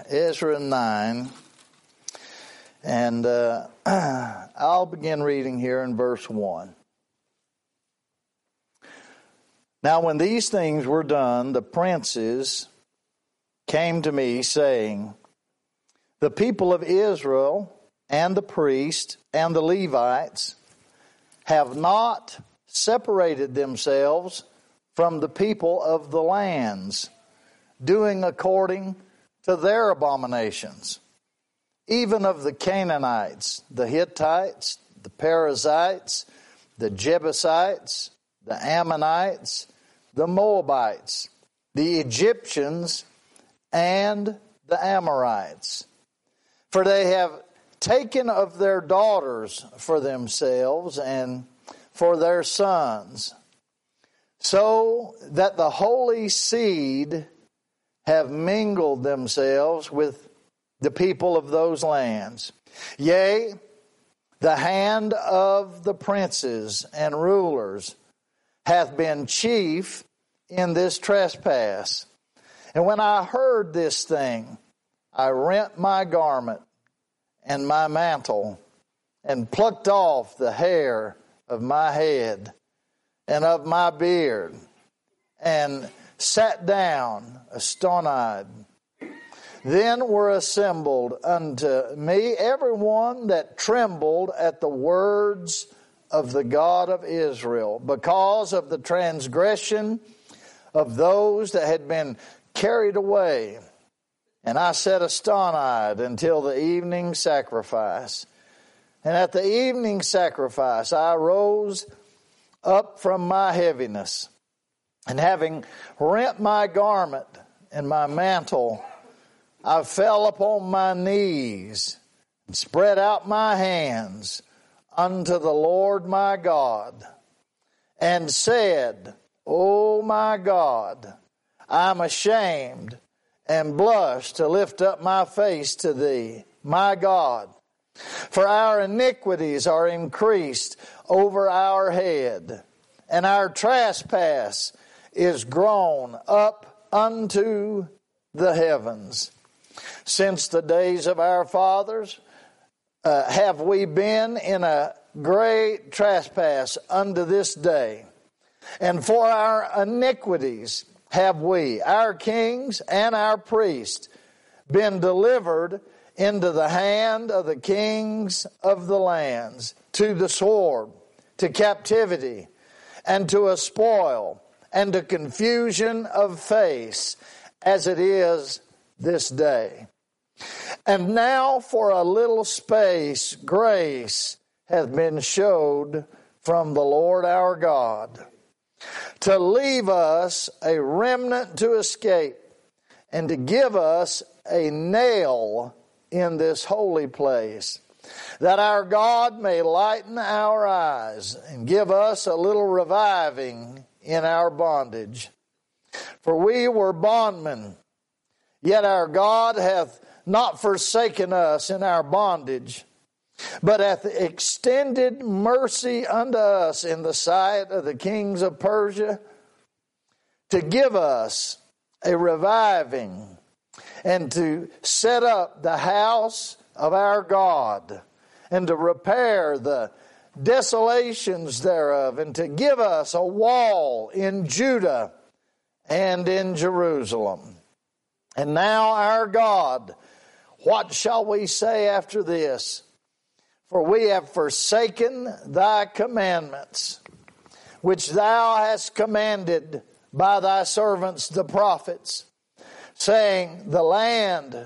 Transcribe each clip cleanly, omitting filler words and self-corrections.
Ezra 9, and I'll begin reading here in verse 1. Now when these things were done, the princes came to me, saying, the people of Israel and the priests and the Levites have not separated themselves from the people of the lands, doing according to their abominations, even of the Canaanites, the Hittites, the Perizzites, the Jebusites, the Ammonites, the Moabites, the Egyptians, and the Amorites. For they have taken of their daughters for themselves and for their sons, so that the holy seed have mingled themselves with the people of those lands. Yea, the hand of the princes and rulers hath been chief in this trespass. And when I heard this thing, I rent my garment and my mantle, and plucked off the hair of my head and of my beard, and sat down astonied. Then were assembled unto me everyone that trembled at the words of the God of Israel, because of the transgression of those that had been carried away. And I sat astonied until the evening sacrifice. And at the evening sacrifice I rose up from my heaviness, and having rent my garment and my mantle, I fell upon my knees and spread out my hands unto the Lord my God, and said, O my God, I am ashamed and blush to lift up my face to thee, my God. For our iniquities are increased over our head, and our trespass is grown up unto the heavens. Since the days of our fathers have we been in a great trespass unto this day. And for our iniquities have we, our kings and our priests, been delivered into the hand of the kings of the lands, to the sword, to captivity, and to a spoil, and to confusion of face, as it is this day. And now for a little space grace hath been showed from the Lord our God, to leave us a remnant to escape, and to give us a nail in this holy place, that our God may lighten our eyes and give us a little reviving in our bondage. For we were bondmen, yet our God hath not forsaken us in our bondage, but hath extended mercy unto us in the sight of the kings of Persia, to give us a reviving, and to set up the house of our God, and to repair the desolations thereof, and to give us a wall in Judah and in Jerusalem. And now our God, what shall we say after this? For we have forsaken thy commandments, which thou hast commanded by thy servants the prophets, saying, the land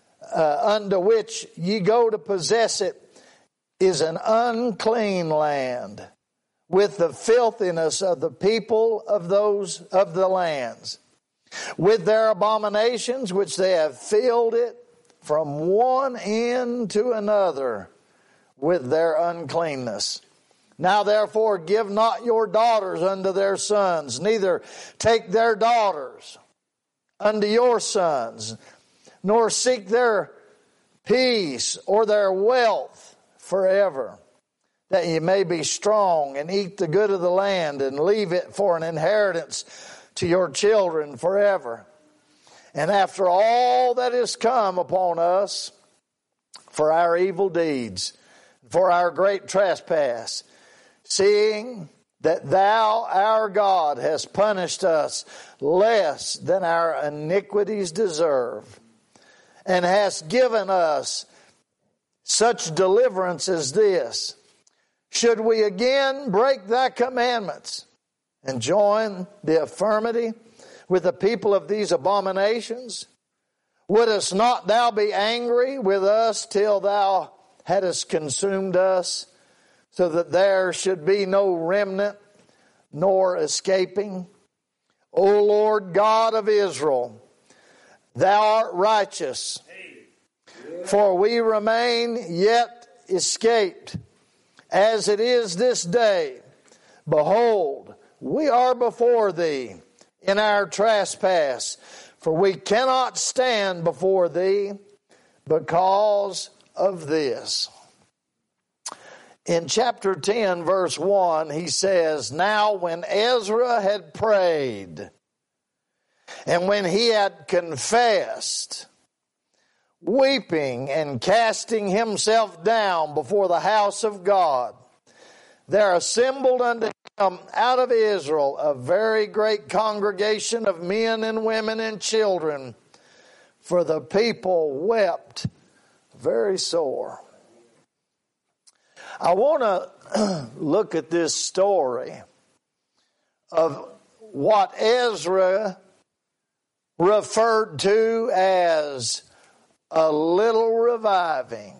unto which ye go to possess it is an unclean land, with the filthiness of the people of those of the lands, with their abominations which they have filled it from one end to another, with their uncleanness. Now therefore give not your daughters unto their sons, neither take their daughters unto your sons, nor seek their peace or their wealth forever, that ye may be strong and eat the good of the land, and leave it for an inheritance to your children forever. And after all that is come upon us for our evil deeds, for our great trespass, seeing that thou, our God, hast punished us less than our iniquities deserve, and hast given us such deliverance as this, should we again break thy commandments and join the affirmity with the people of these abominations? Wouldest not thou be angry with us till thou hadst consumed us, so that there should be no remnant nor escaping? O Lord God of Israel, thou art righteous, for we remain yet escaped. As it is this day, behold, we are before thee in our trespass, for we cannot stand before thee because of this. In chapter 10, verse 1, he says, Now when Ezra had prayed, and when he had confessed, weeping and casting himself down before the house of God, there assembled unto him out of Israel a very great congregation of men and women and children, for the people wept very sore. I want to look at this story of what Ezra referred to as a little reviving.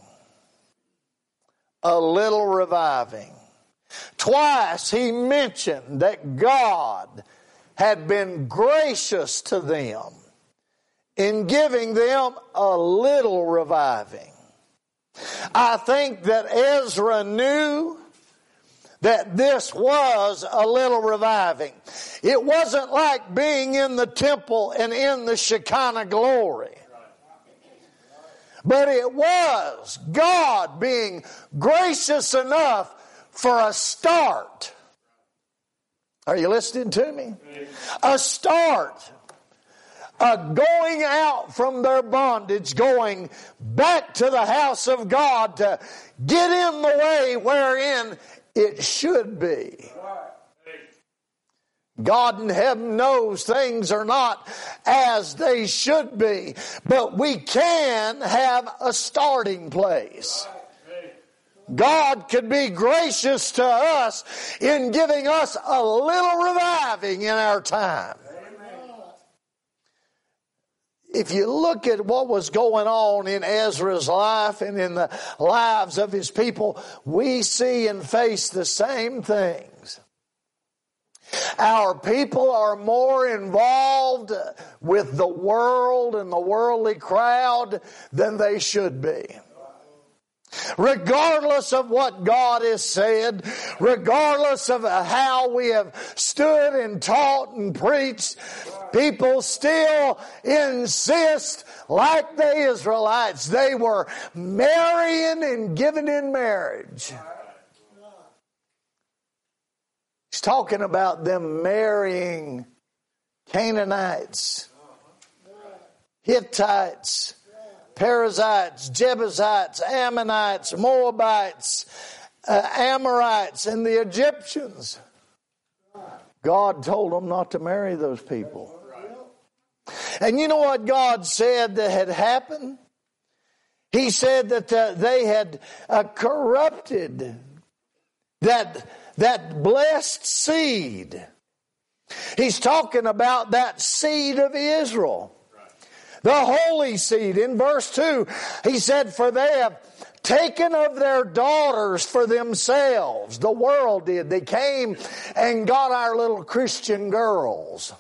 A little reviving. Twice he mentioned that God had been gracious to them in giving them a little reviving. I think that Ezra knew that this was a little reviving. It wasn't like being in the temple and in the Shekinah glory. But it was God being gracious enough for a start. Are you listening to me? A start. Going out from their bondage, going back to the house of God to get in the way wherein it should be. God in heaven knows things are not as they should be, but we can have a starting place. God could be gracious to us in giving us a little reviving in our time. If you look at what was going on in Ezra's life and in the lives of his people, we see and face the same things. Our people are more involved with the world and the worldly crowd than they should be. Regardless of what God has said, regardless of how we have stood and taught and preached, people still insist, like the Israelites, they were marrying and giving in marriage. He's talking about them marrying Canaanites, Hittites, Perizzites, Jebusites, Ammonites, Moabites, Amorites, and the Egyptians. God told them not to marry those people. And you know what God said that had happened? He said that they had corrupted that blessed seed. He's talking about that seed of Israel. The holy seed. In verse 2, he said, for they have taken of their daughters for themselves. The world did. They came and got our little Christian girls.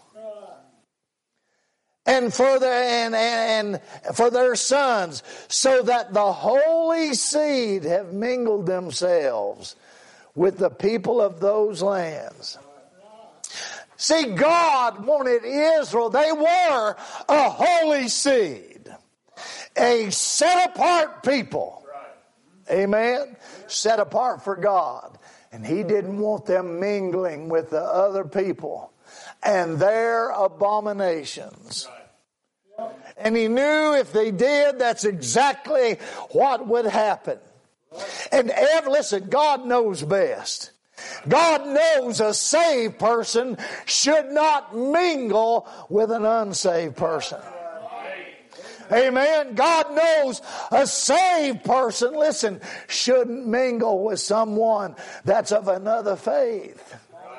And for their sons, so that the holy seed have mingled themselves with the people of those lands. See, God wanted Israel. They were a holy seed. A set-apart people. Amen? Set apart for God. And He didn't want them mingling with the other people and their abominations. And he knew if they did, that's exactly what would happen. And listen, God knows best. God knows a saved person should not mingle with an unsaved person. Amen. God knows a saved person, listen, shouldn't mingle with someone that's of another faith.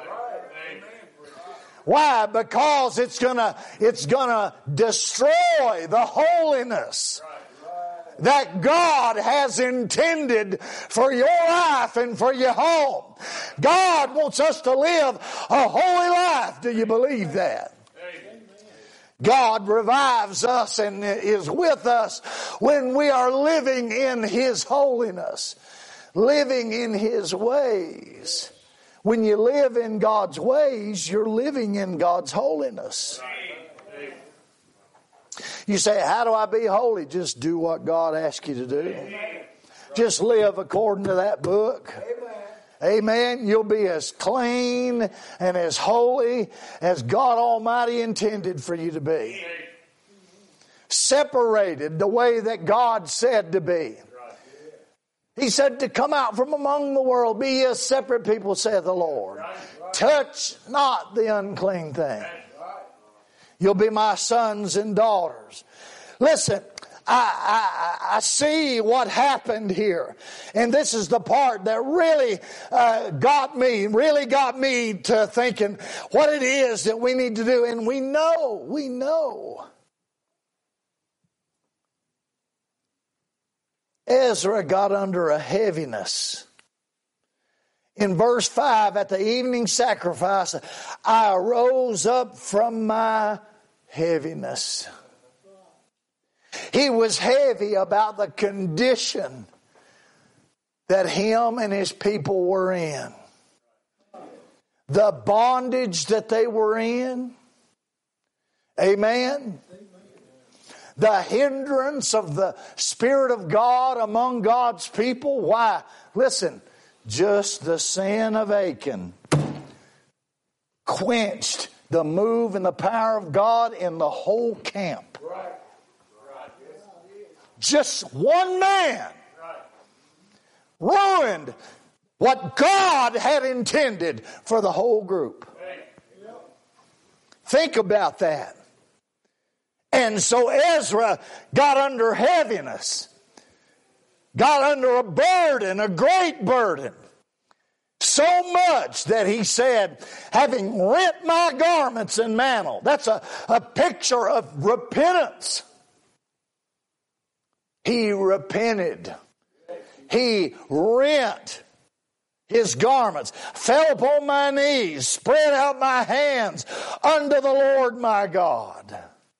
Why? Because it's gonna destroy the holiness that God has intended for your life and for your home. God wants us to live a holy life. Do you believe that? God revives us and is with us when we are living in His holiness, living in His ways. When you live in God's ways, you're living in God's holiness. You say, how do I be holy? Just do what God asks you to do. Just live according to that book. Amen. You'll be as clean and as holy as God Almighty intended for you to be. Separated the way that God said to be. He said to come out from among the world, be ye a separate people, saith the Lord. Touch not the unclean thing. You'll be my sons and daughters. Listen, I see what happened here. And this is the part that really got me to thinking what it is that we need to do. And we know. Ezra got under a heaviness. In verse 5, at the evening sacrifice, I arose up from my heaviness. He was heavy about the condition that him and his people were in. The bondage that they were in. Amen. The hindrance of the Spirit of God among God's people. Why? Listen, just the sin of Achan quenched the move and the power of God in the whole camp. Just one man ruined what God had intended for the whole group. Think about that. And so Ezra got under heaviness, got under a burden, a great burden. So much that he said, having rent my garments and mantle. That's a picture of repentance. He repented. He rent his garments, fell upon my knees, spread out my hands unto the Lord my God.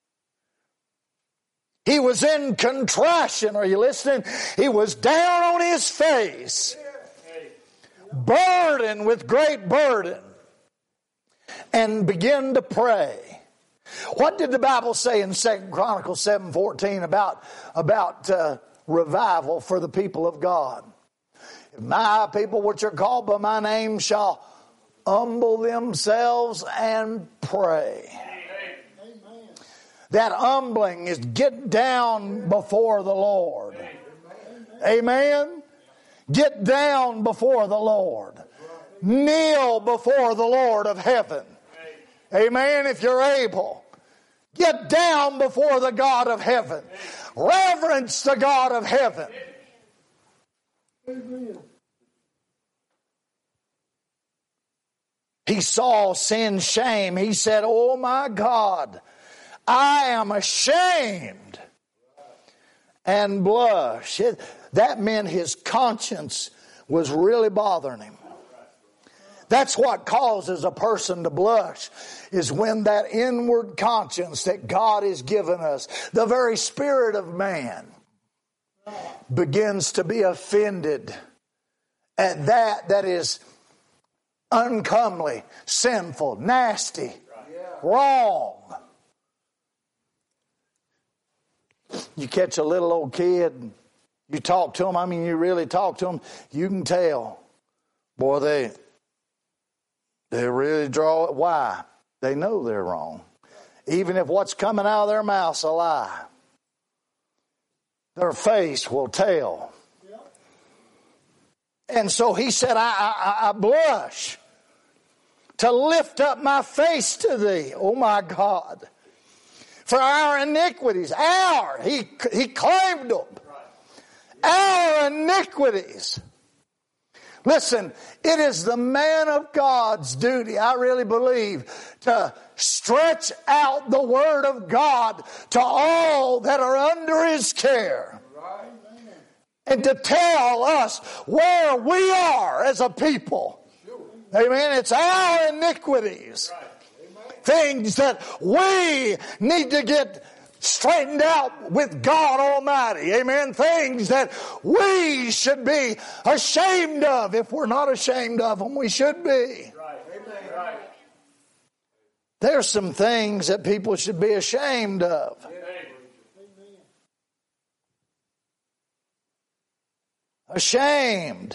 He was in contrition. Are you listening? He was down on his face, burdened with great burden, and began to pray. What did the Bible say in 2 Chronicles 7:14 about revival for the people of God? If my people which are called by my name shall humble themselves and pray. Amen. That humbling is get down before the Lord. Amen. Get down before the Lord. Kneel before the Lord of heaven. Amen. If you're able, get down before the God of heaven. Reverence the God of heaven. Amen. He saw sin's shame. He said, oh my God, I am ashamed and blush. That meant his conscience was really bothering him. That's what causes a person to blush, is when that inward conscience that God has given us, the very spirit of man, begins to be offended at that is uncomely, sinful, nasty, wrong. You catch a little old kid, you talk to them, you really talk to them, you can tell, boy, they really draw it. Why? They know they're wrong. even if what's coming out of their mouth's a lie, their face will tell. And so he said, I blush to lift up my face to thee, oh my God. For our iniquities, he claimed them. Our iniquities. Listen, it is the man of God's duty, I really believe, to stretch out the word of God to all that are under his care. And to tell us where we are as a people. Amen. It's our iniquities. Things that we need to get straightened out with God Almighty. Amen. Things that we should be ashamed of. If we're not ashamed of them, we should be. There's some things that people should be ashamed of. Ashamed.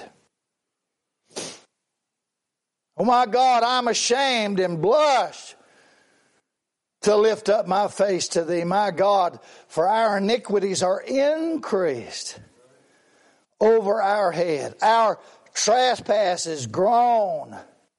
Oh my God, I'm ashamed and blush to lift up my face to thee, my God, for our iniquities are increased over our head. Our trespasses grown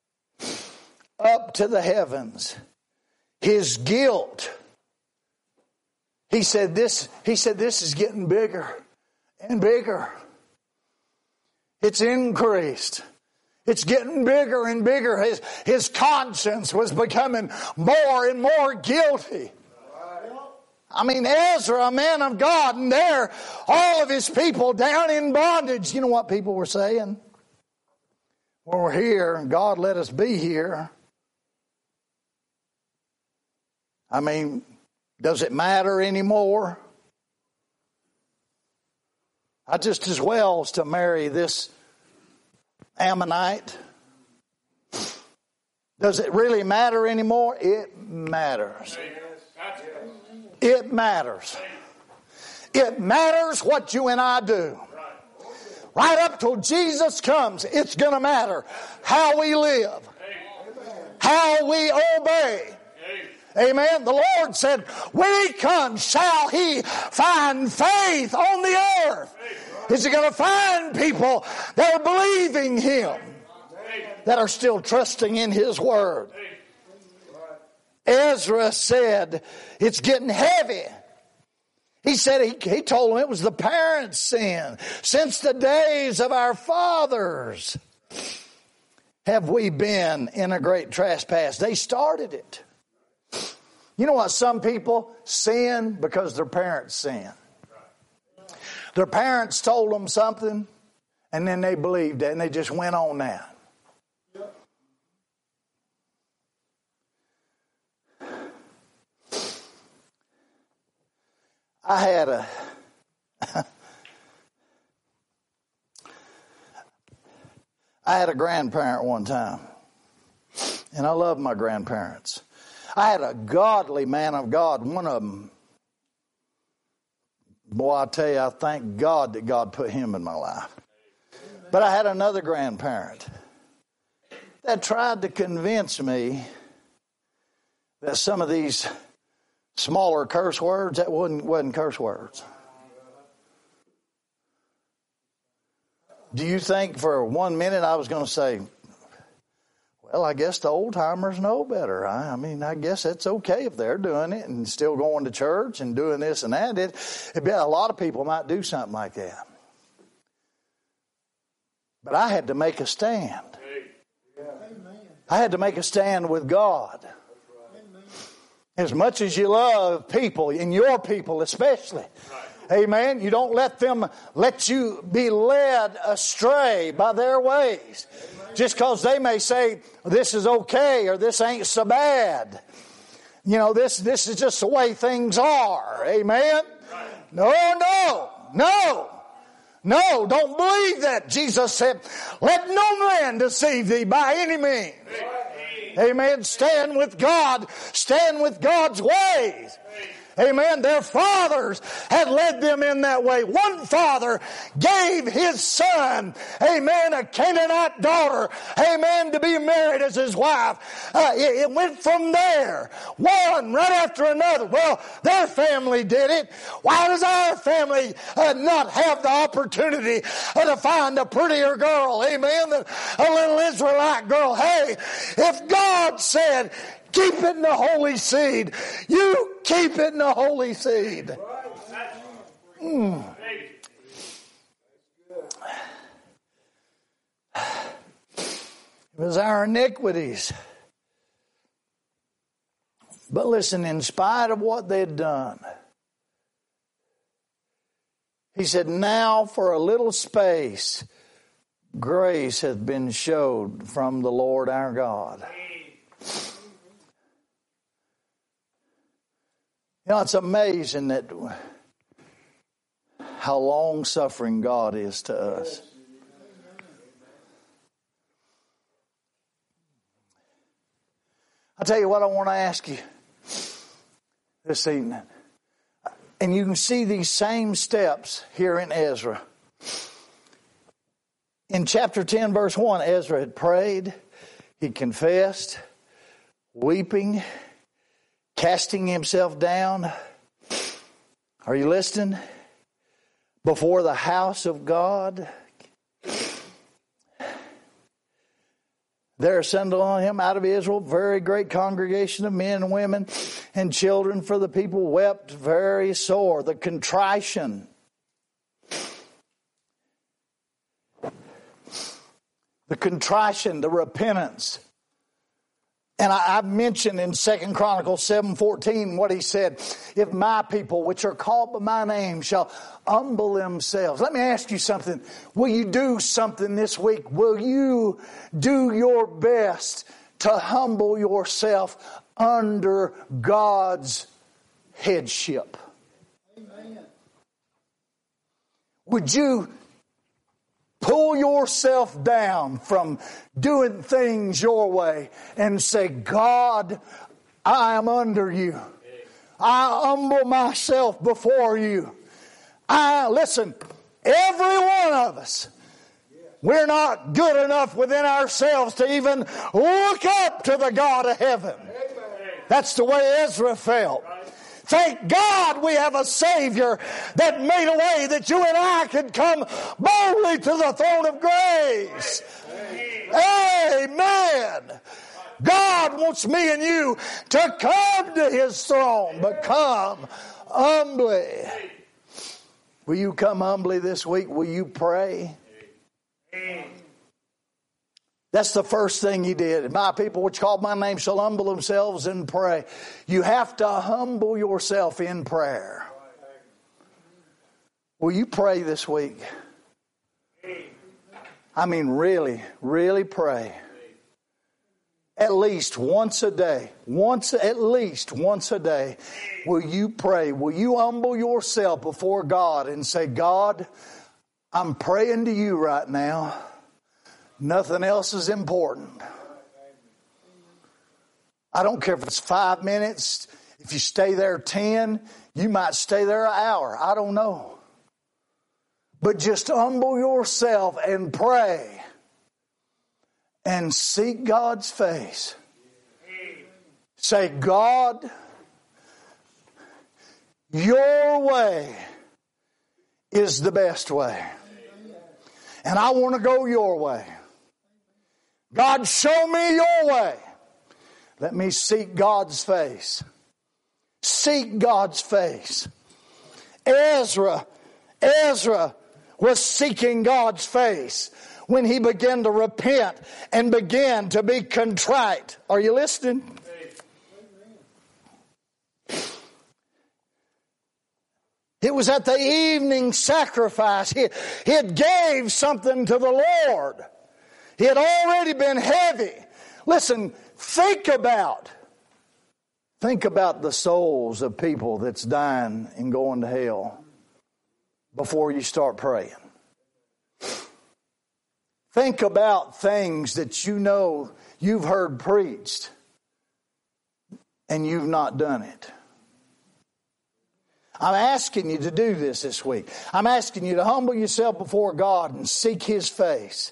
up to the heavens. His guilt. He said this is getting bigger and bigger. It's increased. It's getting bigger and bigger. His conscience was becoming more and more guilty. I mean, Ezra, a man of God, and there, all of his people down in bondage. You know what people were saying? Well, we're here, and God let us be here. I mean, does it matter anymore? I just as well as to marry this Ammonite. Does it really matter anymore? It matters. It matters. It matters what you and I do. Right up till Jesus comes, it's going to matter how we live, how we obey. Amen. The Lord said, when he comes, shall he find faith on the earth? Is he going to find people that are believing him, that are still trusting in his word? Ezra said, it's getting heavy. He said, he told them it was the parents' sin. Since the days of our fathers have we been in a great trespass. They started it. You know what? Some people sin because their parents sin. Their parents told them something, and then they believed it, and they just went on that. I had a grandparent one time, and I love my grandparents. I had a godly man of God, one of them. Boy, I tell you, I thank God that God put him in my life. But I had another grandparent that tried to convince me that some of these smaller curse words, that wasn't curse words. Do you think for 1 minute I was going to say, well, I guess the old timers know better. I mean, I guess it's okay if they're doing it and still going to church and doing this and that. A lot of people might do something like that. But I had to make a stand. I had to make a stand with God. As much as you love people, and your people especially, amen, you don't let you be led astray by their ways. Just because they may say, this is okay, or this ain't so bad. You know, this is just the way things are. Amen? No, don't believe that. Jesus said, let no man deceive thee by any means. Amen. Stand with God. Stand with God's ways. Amen. Their fathers had led them in that way. One father gave his son, amen, a Canaanite daughter, amen, to be married as his wife. It went from there, one right after another. Well, their family did it. Why does our family not have the opportunity to find a prettier girl, amen, than a little Israelite girl? Hey, if God said, keep it in the holy seed, you keep it in the holy seed. It was our iniquities. But listen, in spite of what they'd done, he said, now for a little space, grace hath been showed from the Lord our God. You know, it's amazing that how long-suffering God is to us. I'll tell you what I want to ask you this evening. And you can see these same steps here in Ezra. In chapter 10, verse 1, Ezra had prayed, he confessed, weeping, casting himself down. Are you listening? Before the house of God. There assembled on him out of Israel very great congregation of men and women and children, for the people wept very sore. The contrition. The contrition, the repentance. And I mentioned in 2 Chronicles 7:14 what he said, if my people which are called by my name shall humble themselves. Let me ask you something. Will you do something this week? Will you do your best to humble yourself under God's headship? Amen. Would you pull yourself down from doing things your way and say, God, I am under you. I humble myself before you. Listen, every one of us, we're not good enough within ourselves to even look up to the God of heaven. That's the way Ezra felt. Thank God we have a Savior that made a way that you and I could come boldly to the throne of grace. Amen. God wants me and you to come to His throne, but come humbly. Will you come humbly this week? Will you pray? That's the first thing he did. My people which call my name shall humble themselves and pray. You have to humble yourself in prayer. Will you pray this week? I mean, really, really pray. At least once a day. At least once a day. Will you pray? Will you humble yourself before God and say, God, I'm praying to you right now. Nothing else is important. I don't care if it's 5 minutes. If you stay there 10, you might stay there an hour. I don't know. But just humble yourself and pray. And seek God's face. Say, God, your way is the best way. And I want to go your way. God, show me your way. Let me seek God's face. Seek God's face. Ezra was seeking God's face when he began to repent and began to be contrite. Are you listening? It was at the evening sacrifice. He had gave something to the Lord. He had already been heavy. Listen, think about the souls of people that's dying and going to hell before you start praying. Think about things that you know you've heard preached and you've not done it. I'm asking you to do this week. I'm asking you to humble yourself before God and seek His face.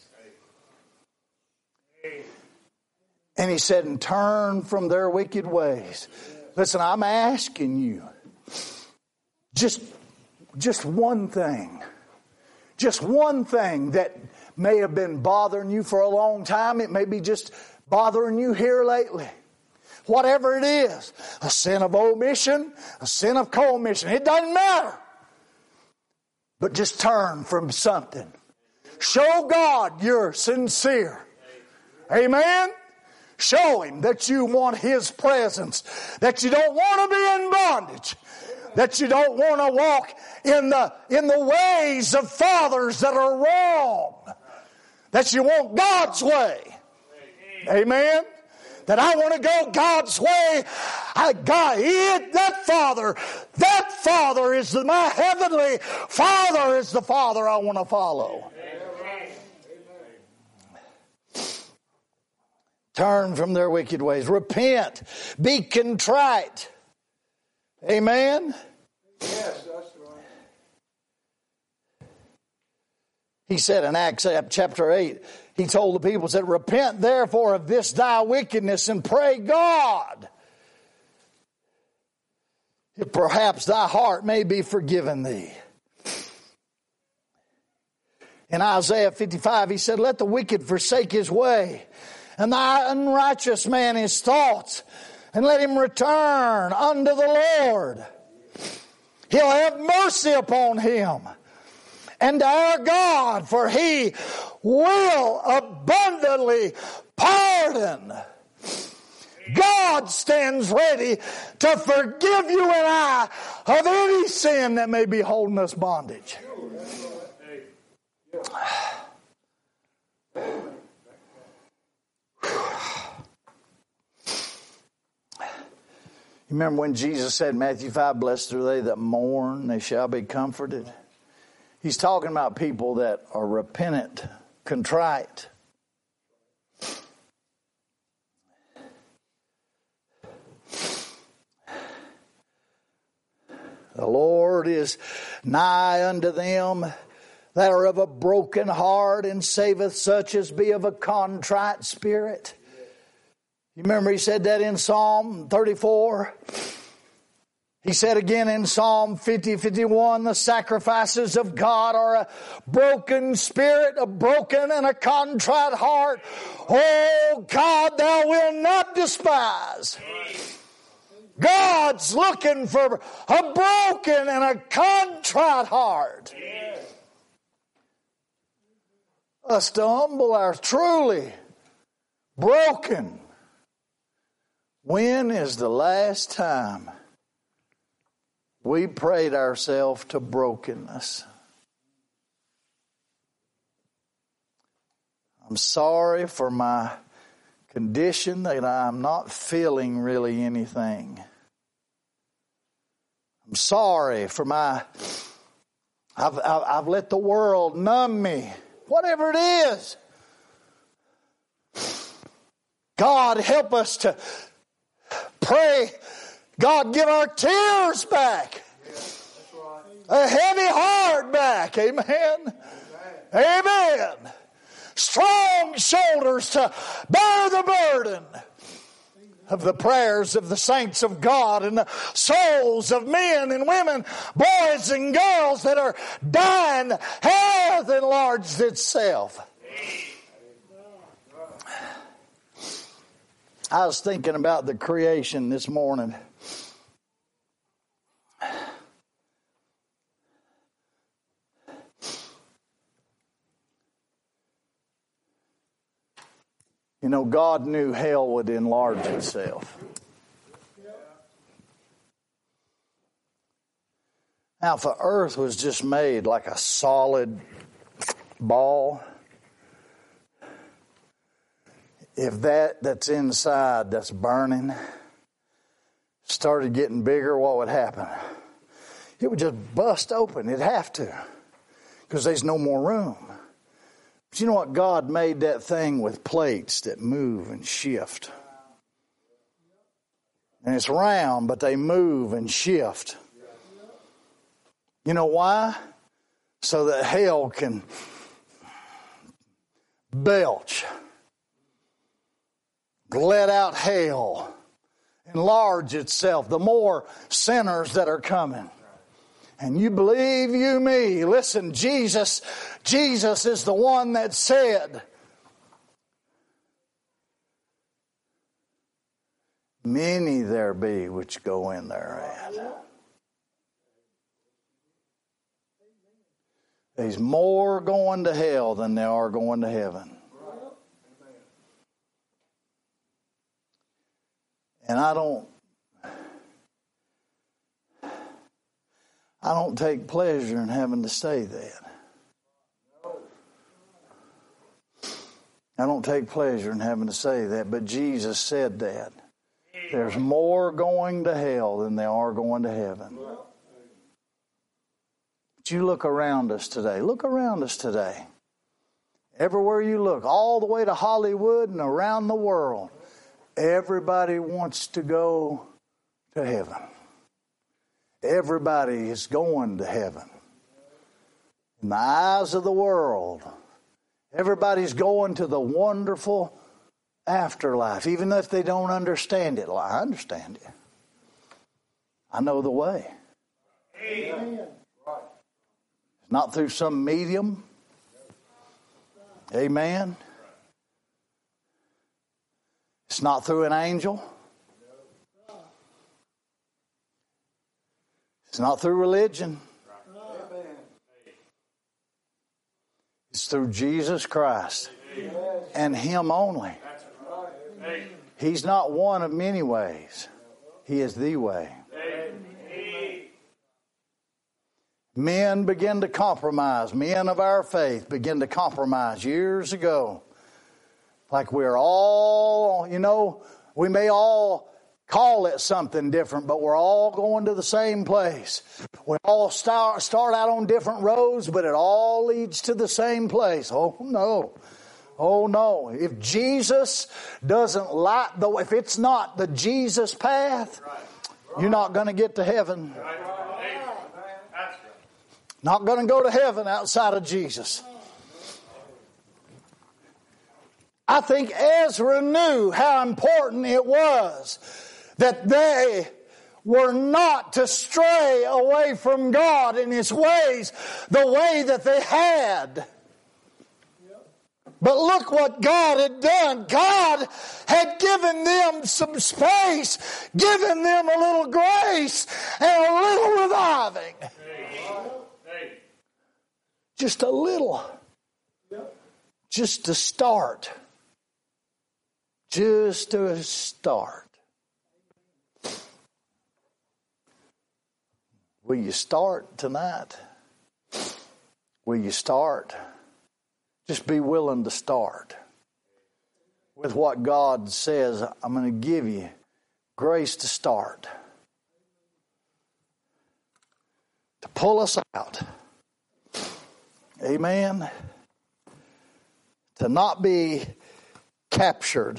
And He said, and turn from their wicked ways. Listen, I'm asking you just one thing. Just one thing that may have been bothering you for a long time. It may be just bothering you here lately. Whatever it is, a sin of omission, a sin of commission, it doesn't matter. But just turn from something. Show God you're sincere. Amen? Show Him that you want His presence, that you don't want to be in bondage, that you don't want to walk in the ways of fathers that are wrong, that you want God's way. Amen? That I want to go God's way. That Father is my heavenly Father is the Father I want to follow. Turn from their wicked ways. Repent. Be contrite. Amen? Yes, that's right. He said in Acts chapter 8, He told the people, said, repent therefore of this thy wickedness and pray God, if perhaps thy heart may be forgiven thee. In Isaiah 55, He said, let the wicked forsake his way, and the unrighteous man his thoughts, and let him return unto the Lord. He'll have mercy upon him. And our God, for He will abundantly pardon. God stands ready to forgive you and I of any sin that may be holding us bondage. You remember when Jesus said in Matthew 5, blessed are they that mourn, they shall be comforted. He's talking about people that are repentant, contrite. The Lord is nigh unto them that are of a broken heart, and saveth such as be of a contrite spirit. You remember He said that in Psalm 34? He said again in Psalm 51, the sacrifices of God are a broken spirit, a broken and a contrite heart. Oh God, Thou wilt not despise. God's looking for a broken and a contrite heart. Us to humble our truly broken. When is the last time we prayed ourselves to brokenness? I'm sorry for my condition that I'm not feeling really anything. I'm sorry for I've let the world numb me. Whatever it is. God, help us to pray. God, give our tears back. A heavy heart back. Amen. Amen. Strong shoulders to bear the burden of the prayers of the saints of God and the souls of men and women, boys and girls that are dying hath enlarged itself. I was thinking about the creation this morning. You know, God knew hell would enlarge itself. Now, if the earth was just made like a solid ball, if that's inside, that's burning, started getting bigger, what would happen? It would just bust open. It'd have to, because there's no more room. But you know what? God made that thing with plates that move and shift. And it's round, but they move and shift. You know why? So that hell can belch, let out hell, enlarge itself. The more sinners that are coming. And you believe you me. Listen, Jesus is the one that said, many there be which go in thereat. There's more going to hell than there are going to heaven. And I don't take pleasure in having to say that. I don't take pleasure in having to say that, but Jesus said that. There's more going to hell than there are going to heaven. But you look around us today. Look around us today. Everywhere you look, all the way to Hollywood and around the world, everybody wants to go to heaven. Everybody is going to heaven. In the eyes of the world, everybody's going to the wonderful afterlife, even if they don't understand it. Well, I understand it. I know the way. Amen. It's not through some medium. Amen. It's not through an angel. It's not through religion. It's through Jesus Christ and Him only. He's not one of many ways. He is the way. Men begin to compromise. Men of our faith begin to compromise years ago. Like we're all, we may all call it something different, but we're all going to the same place. We all start out on different roads, but it all leads to the same place. Oh no. Oh no. If Jesus doesn't if it's not the Jesus path, you're not going to get to heaven. Not going to go to heaven outside of Jesus. I think Ezra knew how important it was that they were not to stray away from God and His ways the way that they had. But look what God had done. God had given them some space, given them a little grace and a little reviving. Just a little. Just to start. Just to start. Will you start tonight? Will you start? Just be willing to start with what God says. I'm going to give you grace to start. To pull us out. Amen. To not be captured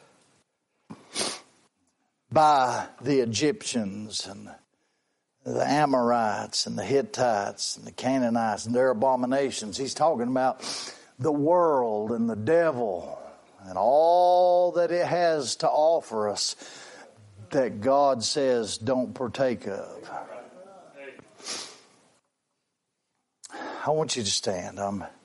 by the Egyptians and the Amorites and the Hittites and the Canaanites and their abominations. He's talking about the world and the devil and all that it has to offer us that God says don't partake of. I want you to stand.